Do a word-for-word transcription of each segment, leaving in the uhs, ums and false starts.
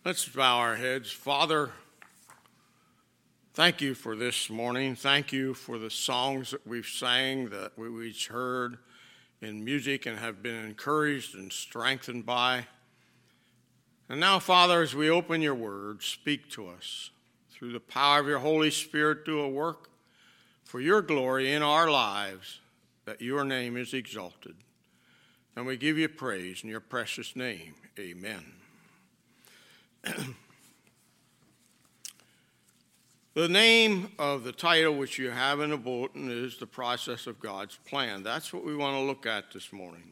Let's bow our heads. Father, thank you for this morning. Thank you for the songs that we've sang, that we each heard in music and have been encouraged and strengthened by. And now, Father, as we open your word, speak to us. Through the power of your Holy Spirit, do a work for your glory in our lives, that your name is exalted. And we give you praise in your precious name. Amen. The name of the title which you have in the bulletin is The Process of God's Plan. That's what we want to look at this morning.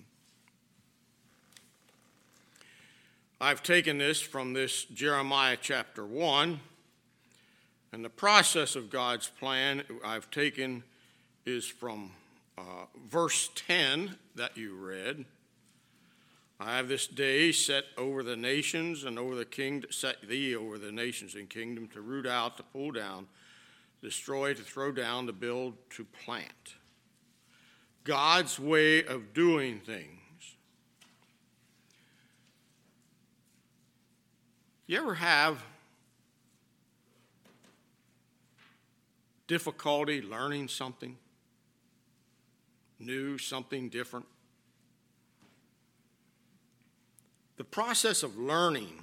I've taken this from this Jeremiah chapter one, and the process of God's plan I've taken is from uh, verse ten that you read. I have this day set over the nations and over the kingdom, set thee over the nations and kingdom, to root out, to pull down, destroy, to throw down, to build, to plant. God's way of doing things. You ever have difficulty learning something new, something different? The process of learning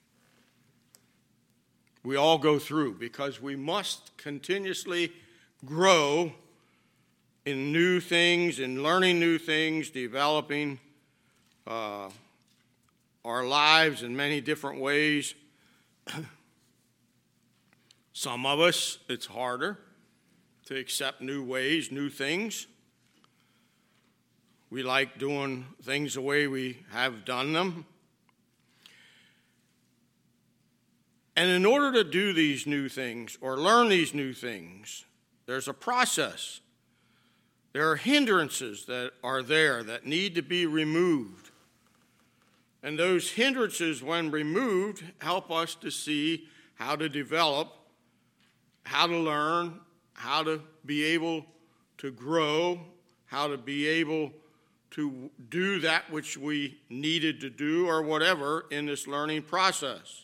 we all go through, because we must continuously grow in new things, in learning new things, developing uh, our lives in many different ways. Some of us, it's harder to accept new ways, new things. We like doing things the way we have done them. And in order to do these new things or learn these new things, there's a process. There are hindrances that are there that need to be removed. And those hindrances, when removed, help us to see how to develop, how to learn, how to be able to grow, how to be able to do that which we needed to do or whatever in this learning process.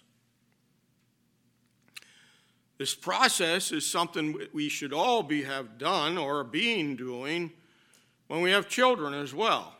This process is something we should all be have done or being doing when we have children as well.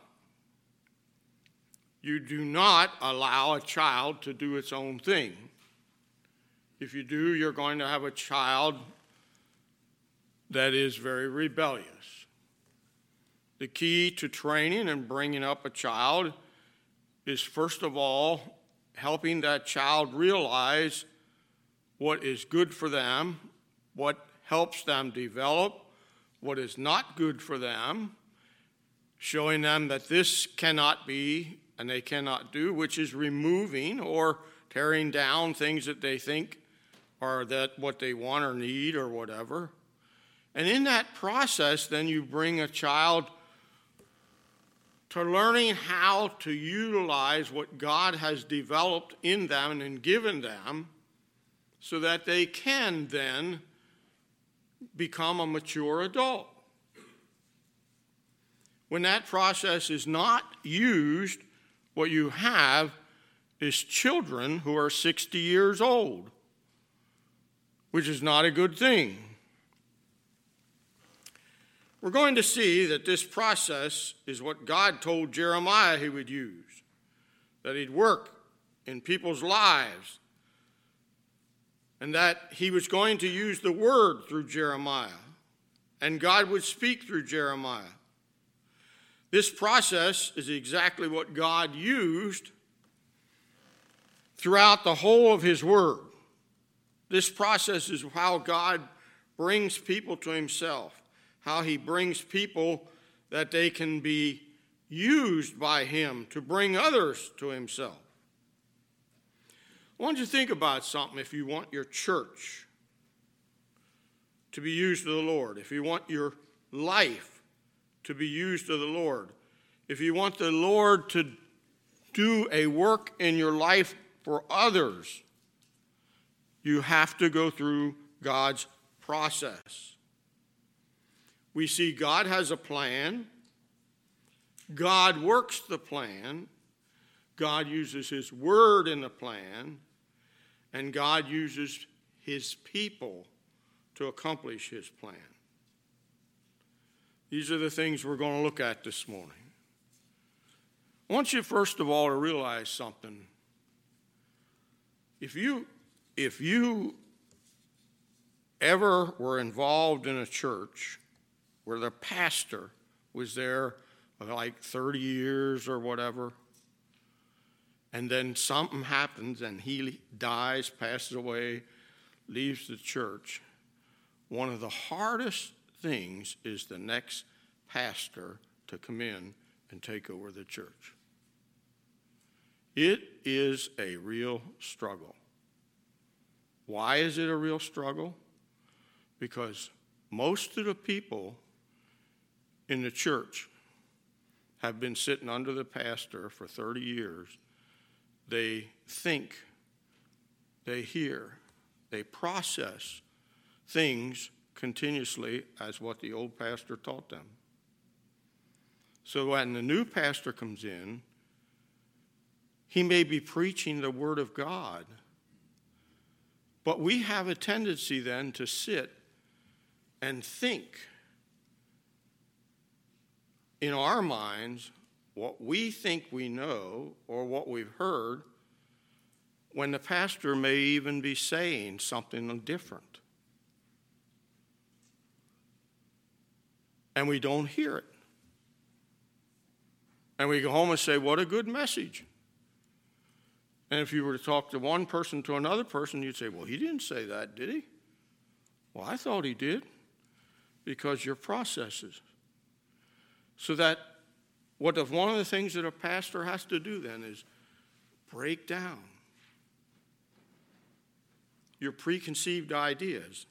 You do not allow a child to do its own thing. If you do, you're going to have a child that is very rebellious. The key to training and bringing up a child is, first of all, helping that child realize what is good for them, what helps them develop, what is not good for them, showing them that this cannot be and they cannot do, which is removing or tearing down things that they think are that what they want or need or whatever. And in that process, then you bring a child to learning how to utilize what God has developed in them and given them, so that they can then become a mature adult. When that process is not used, what you have is children who are sixty years old, which is not a good thing. We're going to see that this process is what God told Jeremiah he would use, that he'd work in people's lives, and that he was going to use the word through Jeremiah, and God would speak through Jeremiah. This process is exactly what God used throughout the whole of his word. This process is how God brings people to himself, how he brings people that they can be used by him to bring others to himself. I want you to think about something. If you want your church to be used to the Lord, if you want your life to be used to the Lord, if you want the Lord to do a work in your life for others, you have to go through God's process. We see God has a plan. God works the plan. God uses his word in the plan. and God uses his people to accomplish his plan. These are the things we're going to look at this morning. I want you, first of all, to realize something. If you, if you ever were involved in a church where the pastor was there like thirty years or whatever, and then something happens and he dies, passes away, leaves the church, one of the hardest things is the next pastor to come in and take over the church. It is a real struggle. Why is it a real struggle? Because most of the people in the church have been sitting under the pastor for thirty years. They think, they hear, they process things continuously as what the old pastor taught them. So when the new pastor comes in, he may be preaching the Word of God, but we have a tendency then to sit and think in our minds what we think we know or what we've heard, when the pastor may even be saying something different. And we don't hear it. And we go home and say, what a good message. And if you were to talk to one person to another person, you'd say, well, he didn't say that, did he? Well, I thought he did. Because your processes. So that what if one of the things that a pastor has to do then is break down your preconceived ideas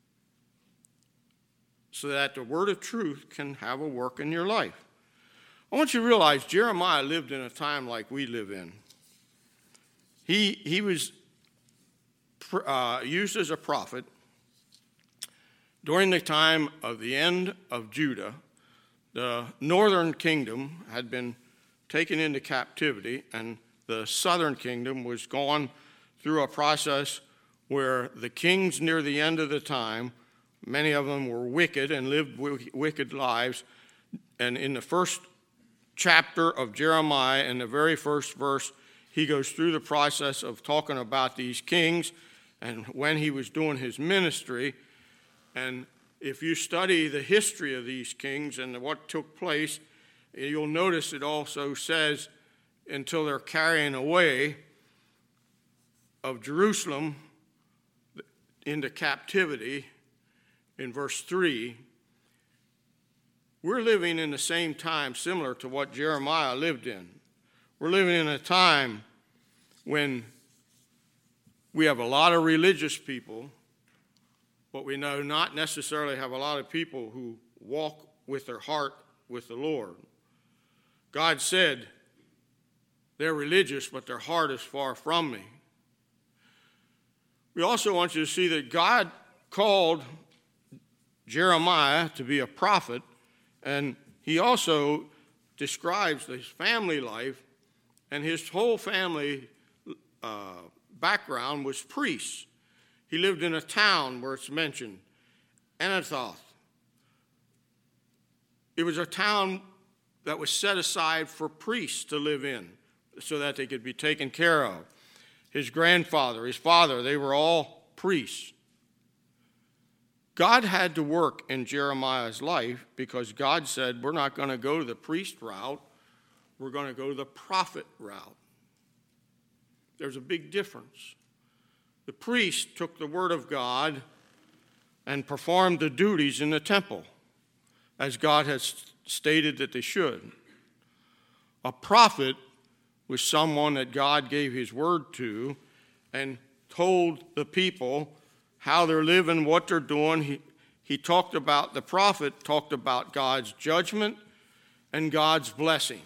so that the word of truth can have a work in your life. I want you to realize Jeremiah lived in a time like we live in. He, he was uh, used as a prophet during the time of the end of Judah. The northern kingdom had been taken into captivity, and the southern kingdom was going through a process where the kings near the end of the time, many of them were wicked and lived wicked lives. And in the first chapter of Jeremiah, in the very first verse, he goes through the process of talking about these kings and when he was doing his ministry. And if you study the history of these kings and what took place, you'll notice it also says, until they're carrying away of Jerusalem into captivity, in verse three, we're living in the same time similar to what Jeremiah lived in. We're living in a time when we have a lot of religious people, but we know not necessarily have a lot of people who walk with their heart with the Lord. God said they're religious, but their heart is far from me. We also want you to see that God called Jeremiah to be a prophet, and he also describes his family life, and his whole family uh, background was priests. He lived in a town where it's mentioned, Anathoth. It was a town that was set aside for priests to live in so that they could be taken care of. His grandfather, his father, they were all priests. God had to work in Jeremiah's life because God said, we're not going to go the priest route, we're going to go the prophet route. There's a big difference. The priest took the word of God and performed the duties in the temple, as God has stated that they should. A prophet was someone that God gave his word to and told the people how they're living, what they're doing. He, he talked about, the prophet talked about God's judgment and God's blessing.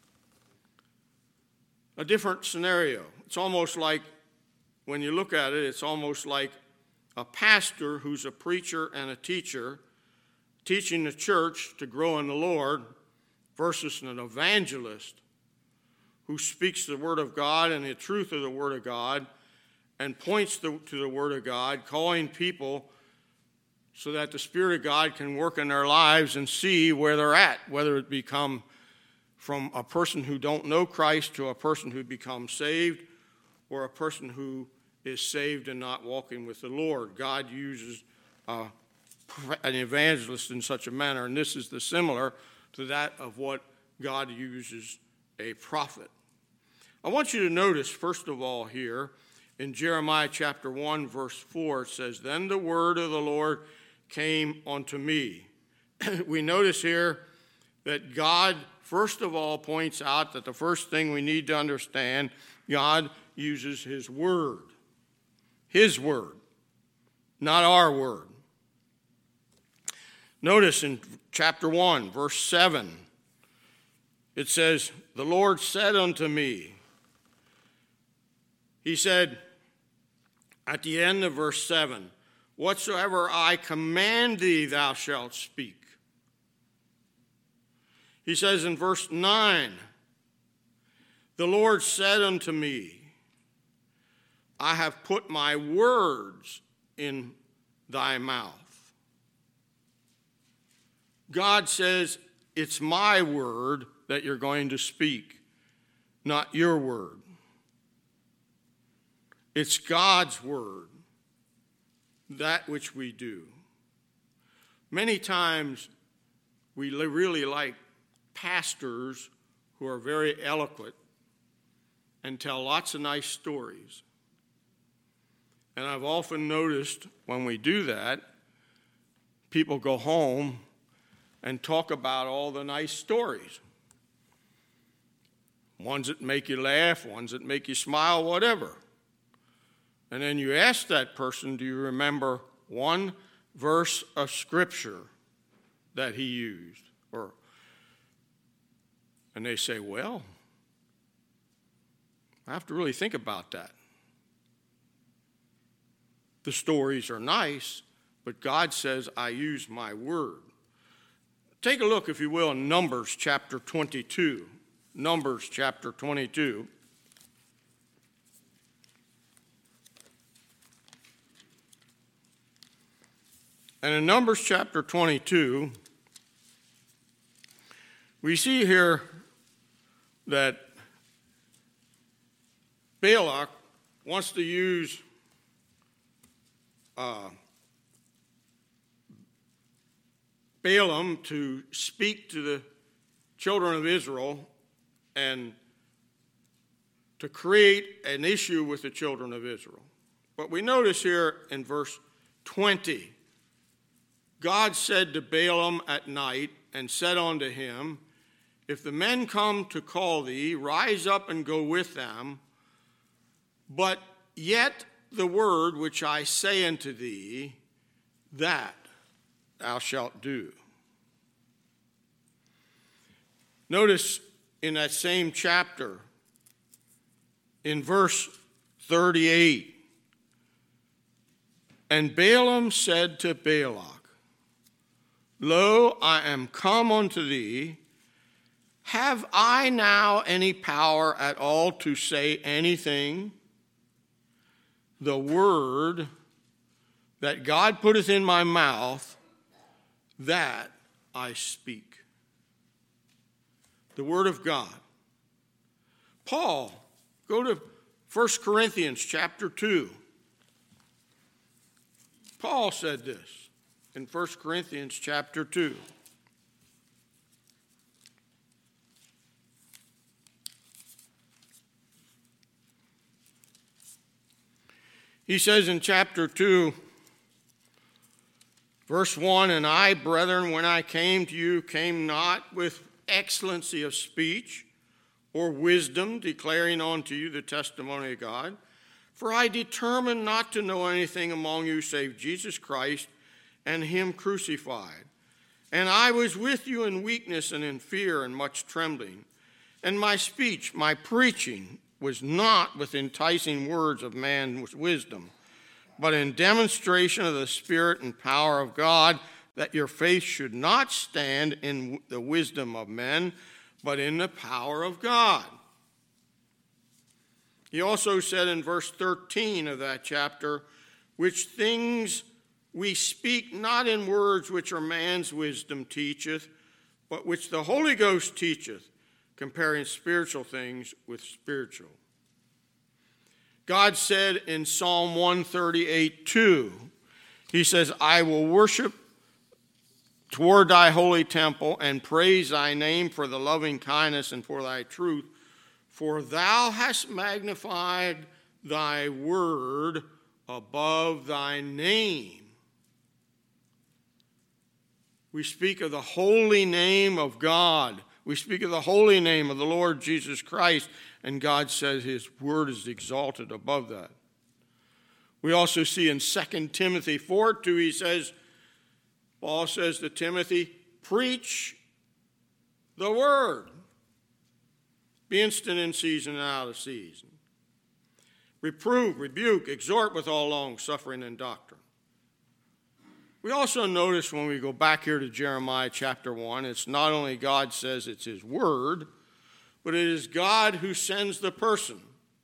A different scenario. It's almost like, when you look at it, it's almost like a pastor who's a preacher and a teacher teaching the church to grow in the Lord versus an evangelist who speaks the word of God and the truth of the word of God and points to, to the Word of God, calling people so that the Spirit of God can work in their lives and see where they're at, whether it become from a person who don't know Christ to a person who becomes saved, or a person who is saved and not walking with the Lord. God uses uh, an evangelist in such a manner, and this is the similar to that of what God uses a prophet. I want you to notice, first of all, here in Jeremiah chapter one, verse four, it says, "Then the word of the Lord came unto me." We notice here that God, first of all, points out that the first thing we need to understand, God uses his word. His word, not our word. Notice in chapter one, verse seven, it says, "The Lord said unto me," he said at the end of verse seven, "Whatsoever I command thee, thou shalt speak." He says in verse nine, "The Lord said unto me, I have put my words in thy mouth." God says, it's my word that you're going to speak, not your word. It's God's word, that which we do. Many times we really like pastors who are very eloquent and tell lots of nice stories. And I've often noticed when we do that, people go home and talk about all the nice stories. Ones that make you laugh, ones that make you smile, whatever. And then you ask that person, do you remember one verse of Scripture that he used? Or, and they say, well, I have to really think about that. The stories are nice, but God says, I use my word. Take a look, if you will, in Numbers chapter twenty-two. Numbers chapter twenty-two. And in Numbers chapter twenty-two, we see here that Balak wants to use uh, Balaam to speak to the children of Israel and to create an issue with the children of Israel. But we notice here in verse twenty, God said to Balaam at night and said unto him, if the men come to call thee, rise up and go with them, but yet the word which I say unto thee, that thou shalt do. Notice in that same chapter, in verse thirty-eight, and Balaam said to Balak, lo, I am come unto thee. Have I now any power at all to say anything? The word that God putteth in my mouth, that I speak. The word of God. Paul, go to First Corinthians chapter two. Paul said this in First Corinthians chapter two. He says in chapter two, verse one, and I, brethren, when I came to you, came not with excellency of speech or wisdom, declaring unto you the testimony of God. For I determined not to know anything among you save Jesus Christ and him crucified. And I was with you in weakness and in fear and much trembling. And my speech, my preaching, was not with enticing words of man's wisdom, but in demonstration of the Spirit and power of God, that your faith should not stand in the wisdom of men, but in the power of God. He also said in verse thirteen of that chapter, which things we speak not in words which are man's wisdom teacheth, but which the Holy Ghost teacheth, comparing spiritual things with spiritual. God said in Psalm one thirty-eight two, he says, I will worship toward thy holy temple and praise thy name for the loving kindness and for thy truth, for thou hast magnified thy word above thy name. We speak of the holy name of God. We speak of the holy name of the Lord Jesus Christ, and God says his word is exalted above that. We also see in Second Timothy four two, he says, Paul says to Timothy, preach the word. Be instant in season and out of season. Reprove, rebuke, exhort with all long suffering and doctrine. We also notice when we go back here to Jeremiah chapter one, it's not only God says it's his word, but it is God who sends the person.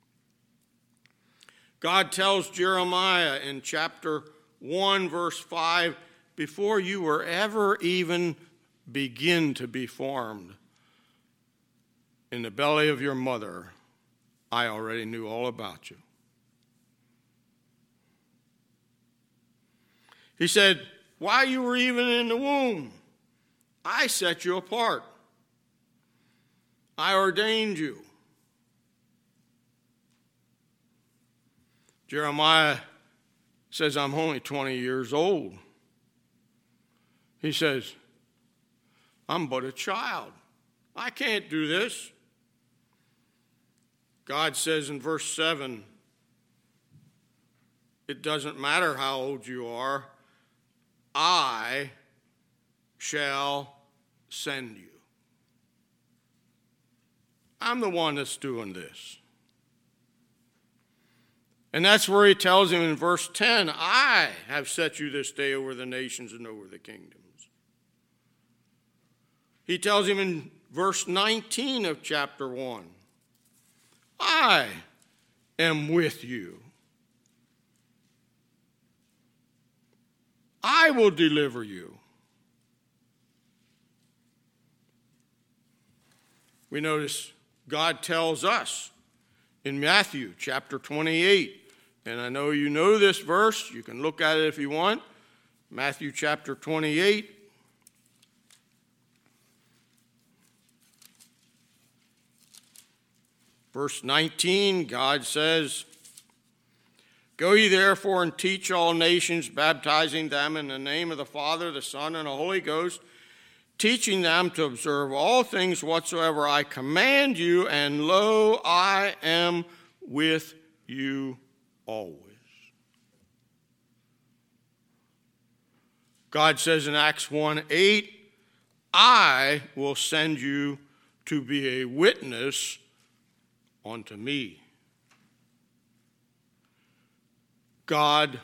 God tells Jeremiah in chapter one, verse five, before you were ever even begin to be formed in the belly of your mother, I already knew all about you. He said, while you were even in the womb, I set you apart. I ordained you. Jeremiah says, I'm only twenty years old. He says, I'm but a child. I can't do this. God says in verse seven, it doesn't matter how old you are, I shall send you. I'm the one that's doing this. And that's where he tells him in verse ten, I have set you this day over the nations and over the kingdoms. He tells him in verse nineteen of chapter one, I am with you. I will deliver you. We notice God tells us in Matthew chapter twenty-eight, and I know you know this verse. You can look at it if you want. Matthew chapter twenty-eight. Verse nineteen, God says, go ye therefore and teach all nations, baptizing them in the name of the Father, the Son, and the Holy Ghost, teaching them to observe all things whatsoever I command you, and lo, I am with you always. God says in Acts one eight, I will send you to be a witness unto me. God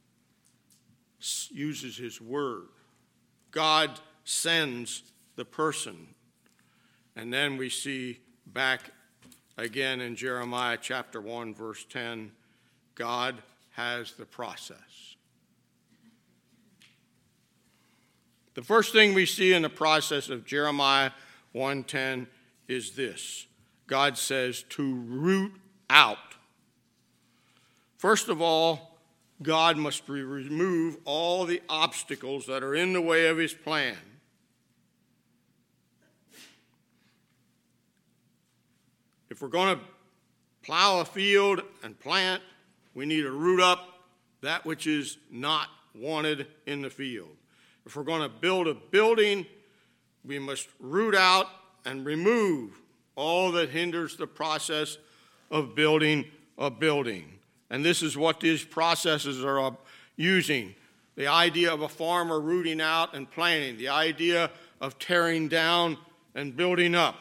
uses his word. God sends the person. And then we see back again in Jeremiah chapter one, verse ten, God has the process. The first thing we see in the process of Jeremiah one ten is this. God says to root out. First of all, God must remove all the obstacles that are in the way of his plan. If we're going to plow a field and plant, we need to root up that which is not wanted in the field. If we're going to build a building, we must root out and remove all that hinders the process of building a building. And this is what these processes are using. The idea of a farmer rooting out and planting. The idea of tearing down and building up.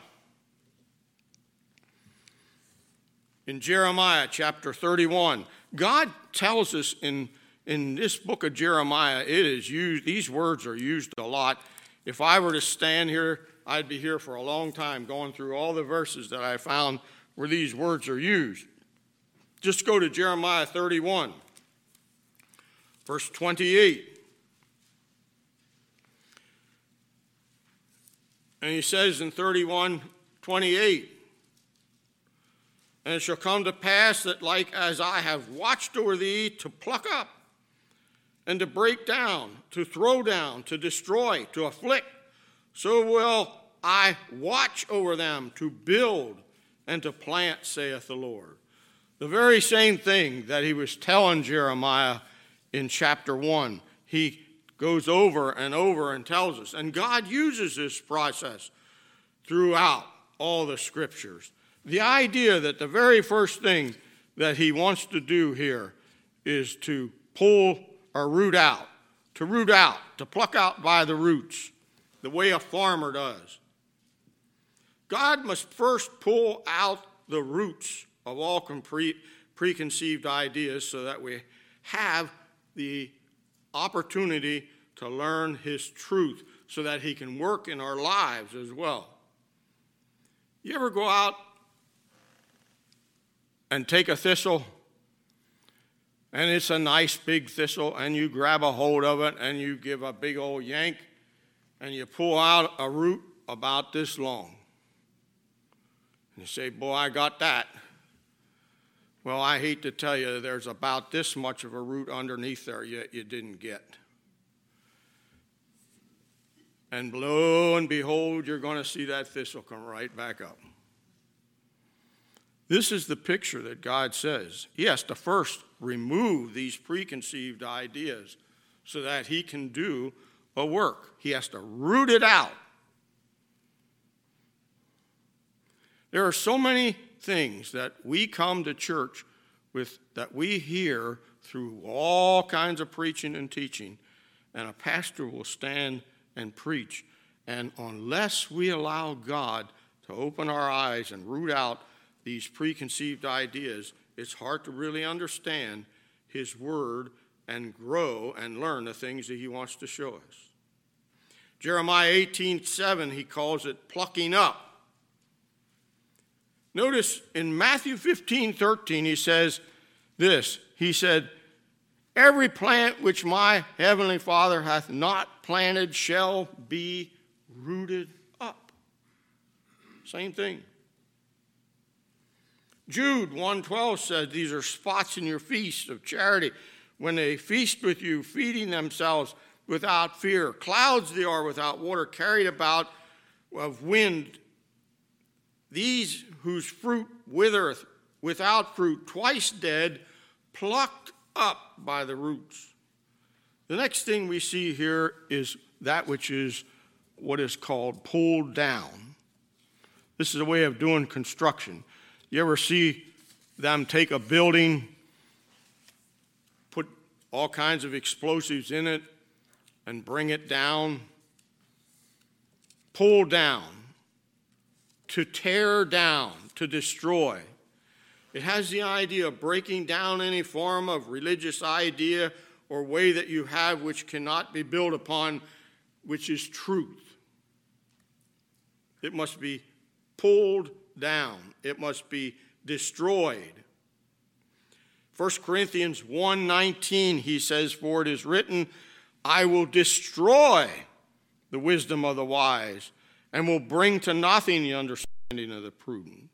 In Jeremiah chapter thirty-one, God tells us in, in this book of Jeremiah, it is used, these words are used a lot. If I were to stand here, I'd be here for a long time going through all the verses that I found where these words are used. Just go to Jeremiah thirty-one, verse twenty-eight. And he says in thirty-one twenty-eight, and it shall come to pass that like as I have watched over thee to pluck up and to break down, to throw down, to destroy, to afflict, so will I watch over them to build and to plant, saith the Lord. The very same thing that he was telling Jeremiah in chapter one, he goes over and over and tells us. And God uses this process throughout all the scriptures. The idea that the very first thing that he wants to do here is to pull or root out, to root out, to pluck out by the roots, the way a farmer does. God must first pull out the roots of all compre- preconceived ideas so that we have the opportunity to learn his truth so that he can work in our lives as well. You ever go out and take a thistle, and it's a nice big thistle, and you grab a hold of it and you give a big old yank and you pull out a root about this long. And you say, boy, I got that. Well, I hate to tell you, there's about this much of a root underneath there yet you didn't get. And lo and behold, you're going to see that thistle come right back up. This is the picture that God says. He has to first remove these preconceived ideas so that he can do a work. He has to root it out. There are so many things that we come to church with that we hear through all kinds of preaching and teaching, and a pastor will stand and preach, and unless we allow God to open our eyes and root out these preconceived ideas, it's hard to really understand his word and grow and learn the things that he wants to show us. Jeremiah eighteen seven, he calls it plucking up. Notice in Matthew fifteen thirteen, he says this. He said, every plant which my heavenly Father hath not planted shall be rooted up. Same thing. Jude one twelve said, these are spots in your feast of charity, when they feast with you, feeding themselves without fear. Clouds they are without water, carried about of wind. These whose fruit withereth without fruit, twice dead, plucked up by the roots. The next thing we see here is that which is what is called pulled down. This is a way of doing construction. You ever see them take a building, put all kinds of explosives in it, and bring it down? Pull down. To tear down, to destroy. It has the idea of breaking down any form of religious idea or way that you have which cannot be built upon, which is truth. It must be pulled down. It must be destroyed. First Corinthians one nineteen, he says, for it is written, I will destroy the wisdom of the wise, and will bring to nothing the understanding of the prudent.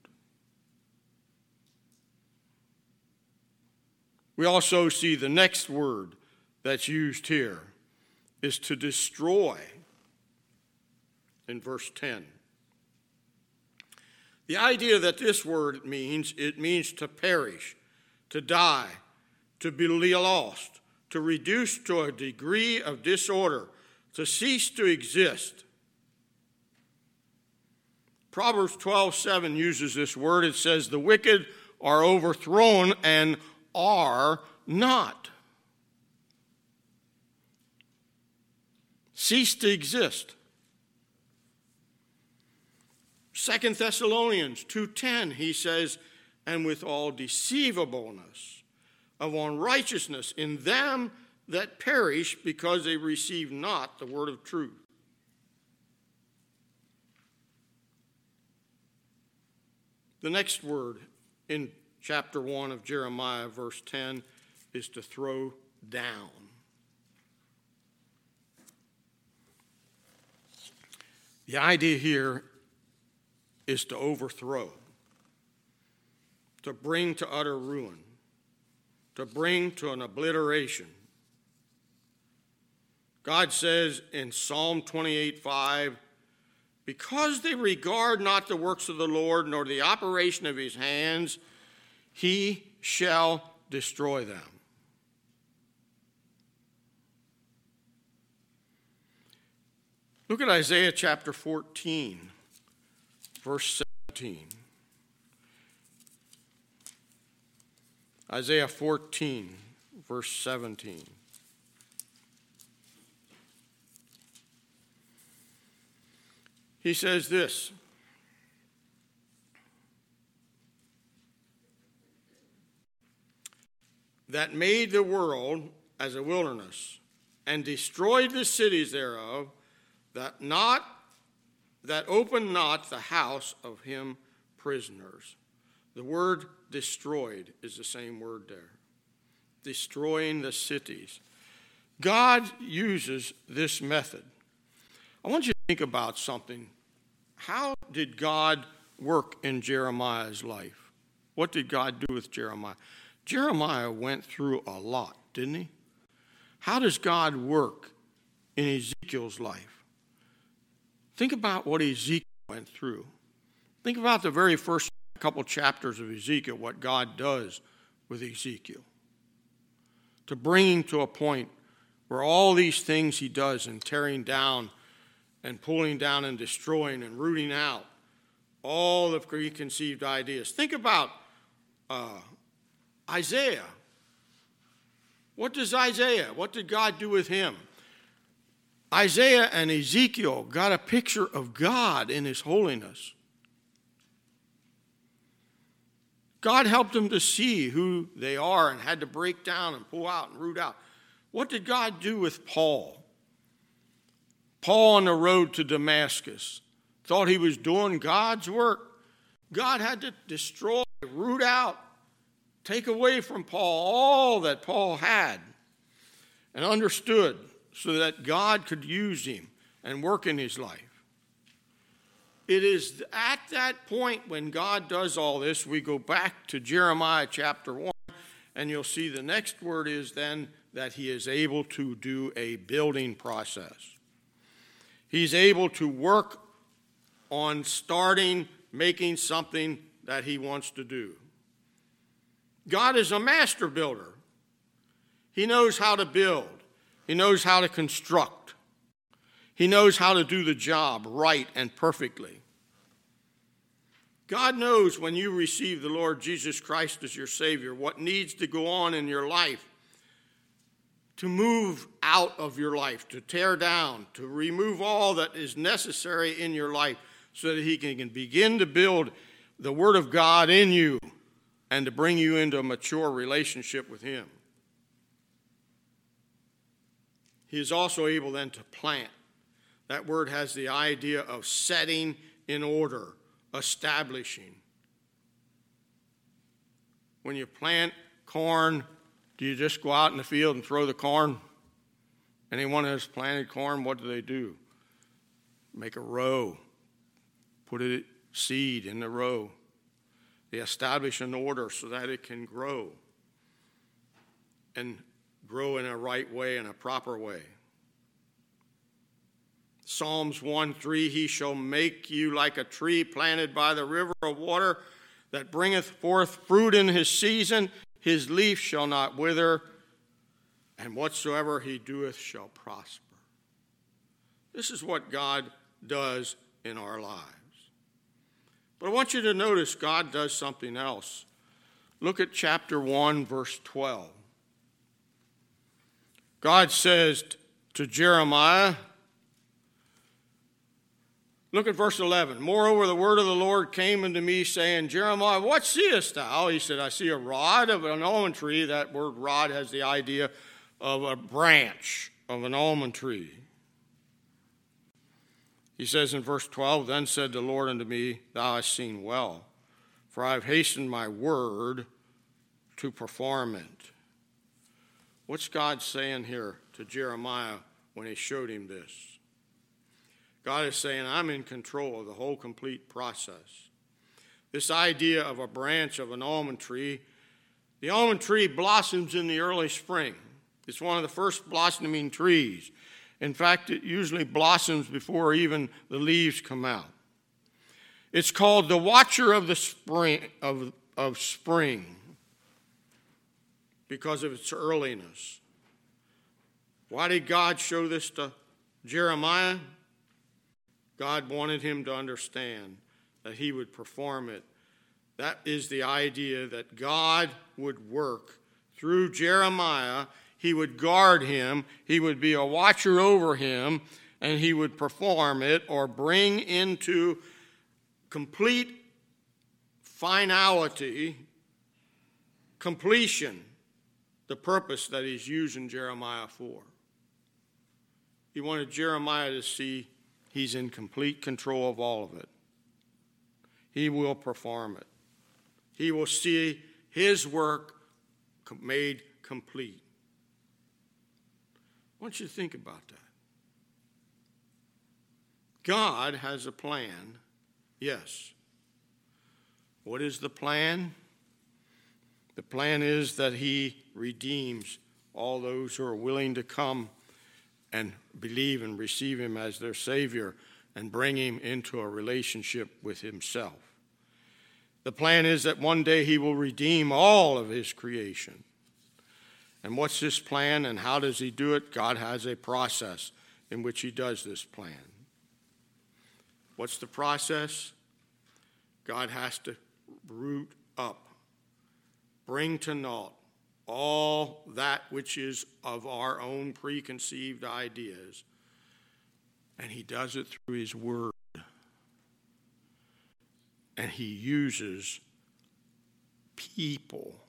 We also see the next word that's used here is to destroy in verse ten. The idea that this word means, it means to perish, to die, to be lost, to reduce to a degree of disorder, to cease to exist. Proverbs twelve seven uses this word. It says, the wicked are overthrown and are not. Cease to exist. Second Thessalonians two ten, he says, and with all deceivableness of unrighteousness in them that perish, because they receive not the word of truth. The next word in chapter one of Jeremiah, verse ten, is to throw down. The idea here is to overthrow, to bring to utter ruin, to bring to an obliteration. God says in Psalm twenty-eight five, because they regard not the works of the Lord, nor the operation of his hands, he shall destroy them. Look at Isaiah chapter fourteen, verse seventeen. Isaiah fourteen, verse seventeen. He says this, that made the world as a wilderness, and destroyed the cities thereof, that not that opened not the house of him prisoners. The word destroyed is the same word there. Destroying the cities. God uses this method. I want you to think about something. How did God work in Jeremiah's life? What did God do with Jeremiah? Jeremiah went through a lot, didn't he? How does God work in Ezekiel's life? Think about what Ezekiel went through. Think about the very first couple chapters of Ezekiel, what God does with Ezekiel. To bring him to a point where all these things he does in tearing down and pulling down and destroying and rooting out all the preconceived ideas. Think about uh, Isaiah. What does Isaiah, what did God do with him? Isaiah and Ezekiel got a picture of God in his holiness. God helped them to see who they are and had to break down and pull out and root out. What did God do with Paul? Paul on the road to Damascus thought he was doing God's work. God had to destroy, root out, take away from Paul all that Paul had and understood so that God could use him and work in his life. It is at that point when God does all this, we go back to Jeremiah chapter one, and you'll see the next word is then that he is able to do a building process. He's able to work on starting, making something that he wants to do. God is a master builder. He knows how to build. He knows how to construct. He knows how to do the job right and perfectly. God knows when you receive the Lord Jesus Christ as your Savior, what needs to go on in your life to move out of your life, to tear down, to remove all that is necessary in your life so that he can begin to build the Word of God in you and to bring you into a mature relationship with him. He is also able then to plant. That word has the idea of setting in order, establishing. When you plant corn, do you just go out in the field and throw the corn? Anyone who has planted corn, what do they do? Make a row. Put a seed in the row. They establish an order so that it can grow. And grow in a right way, in a proper way. Psalms one three, he shall make you like a tree planted by the river of water that bringeth forth fruit in his season. His leaf shall not wither, and whatsoever he doeth shall prosper. This is what God does in our lives. But I want you to notice God does something else. Look at chapter one, verse twelve. God says to Jeremiah, look at verse eleven. Moreover, the word of the Lord came unto me, saying, Jeremiah, what seest thou? He said, I see a rod of an almond tree. That word rod has the idea of a branch of an almond tree. He says in verse twelve, then said the Lord unto me, thou hast seen well, for I've hastened my word to perform it. What's God saying here to Jeremiah when he showed him this? God is saying, I'm in control of the whole complete process. This idea of a branch of an almond tree, the almond tree blossoms in the early spring. It's one of the first blossoming trees. In fact, it usually blossoms before even the leaves come out. It's called the watcher of the spring of, of spring because of its earliness. Why did God show this to Jeremiah? God wanted him to understand that he would perform it. That is the idea that God would work through Jeremiah. He would guard him. He would be a watcher over him, and he would perform it or bring into complete finality, completion, the purpose that he's using Jeremiah for. He wanted Jeremiah to see he's in complete control of all of it. He will perform it. He will see his work made complete. I want you to think about that. God has a plan, yes. What is the plan? The plan is that he redeems all those who are willing to come and believe and receive him as their Savior and bring him into a relationship with himself. The plan is that one day he will redeem all of his creation. And what's this plan and how does he do it? God has a process in which he does this plan. What's the process? God has to root up, bring to naught all that which is of our own preconceived ideas. And he does it through his word. And he uses people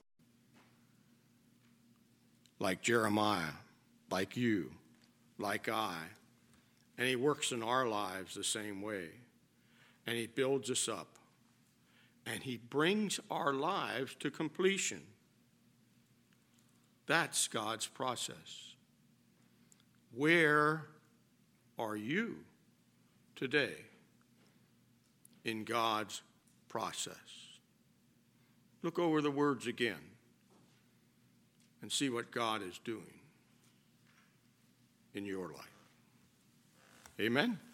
like Jeremiah, like you, like I. And he works in our lives the same way. And he builds us up. And he brings our lives to completion. That's God's process. Where are you today in God's process? Look over the words again and see what God is doing in your life. Amen?